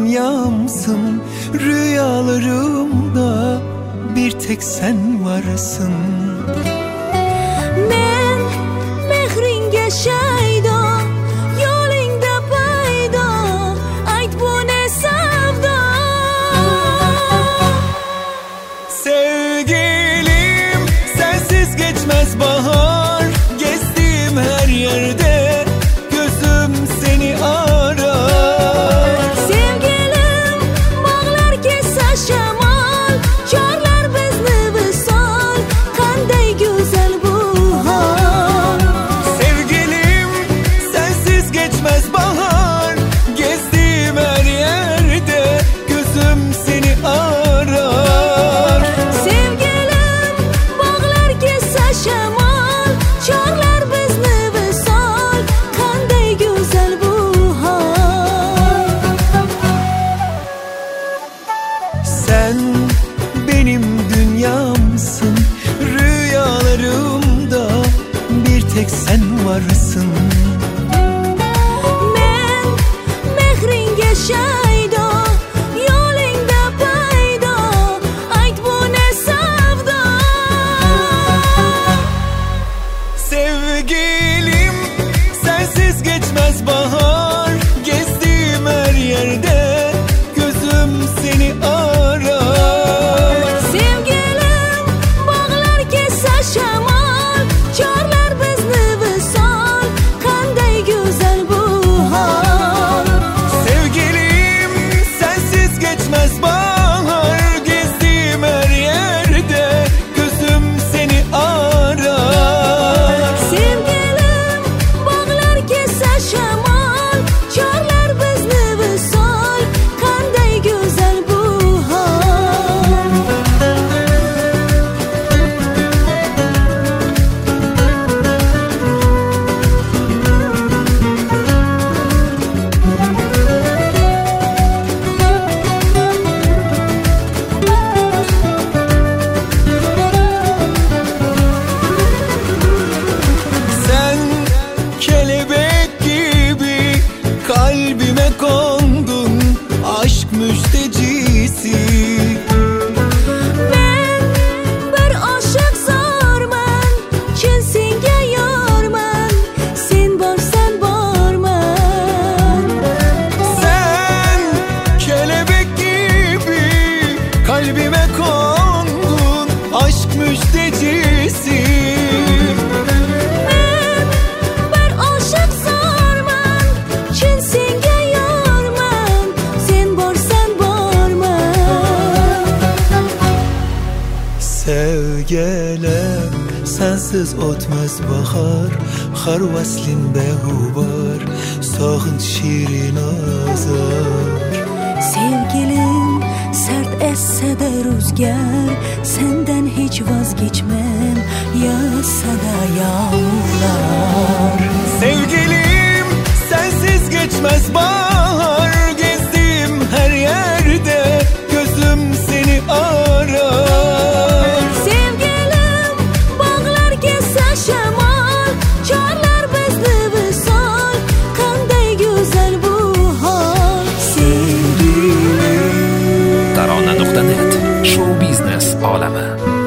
dünyamsın. Rüyalarımda bir tek sen varsın. Men mehringe şayda, yolingda paydo. Ayt bu ne savdo? Sevgilim, sensiz geçmez bahar. Gezdiğim her yerde gözüm seni arar. Sevgilim, bağlar kessa şamal, çorlar bizni visol. Qanday güzel bu hal. Sevgilim, sensiz geçmez bahar. Gezdiğim her yerde gözüm seni arar. Sevgilim, bağlar kessa şamal, çorlar bizni visol. Qanday güzel bu hal. Sen benim dünyamsın. Rüyalarımda bir tek sen varsın. Men mehringe şaydo, yolingda paydo. Ayt bu ne savdo? Sevgilim, sensiz geçmez bahar. Gezdiğim her yerde gözüm seni arar. Sevgilim, bağlar kessa şamal, çorlar bizni visol. Qanday güzel bu hal. Sevgilim, sensiz geçmez bahar. Gezdiğim her yerde gözüm seni arar. Sevgilim, bağlar kessa şamal, çorlar bizni visol. Qanday güzel bu hal. Sen kelebek gibi kalbime kondun, aşk müjdecisi. Men bir aşık zorman, chin senga yorman. Sen borsan borman. Sen kelebek gibi kalbime kondun, aşk müjdecisi. Men bir aşık zorman, chin senga yorman. Sen borsan borman. Sevgilim, sensiz o'tmas bahar. Har vaslin beg'ubar, sog'inch shirin azar. Sevgilim, sert esse-de rüzgar. Senden hiç vazgeçmem, yağsa-da yağmurlar. Sevgilim, sensiz geçmez bahar. Gezdiğim her yerde gözüm seni arar. Sevgilim, bağlar kessa şamal, çorlar bizni visol. Qanday güzel bu hal. Sevgilim. Tarona.net. Show biznes olami.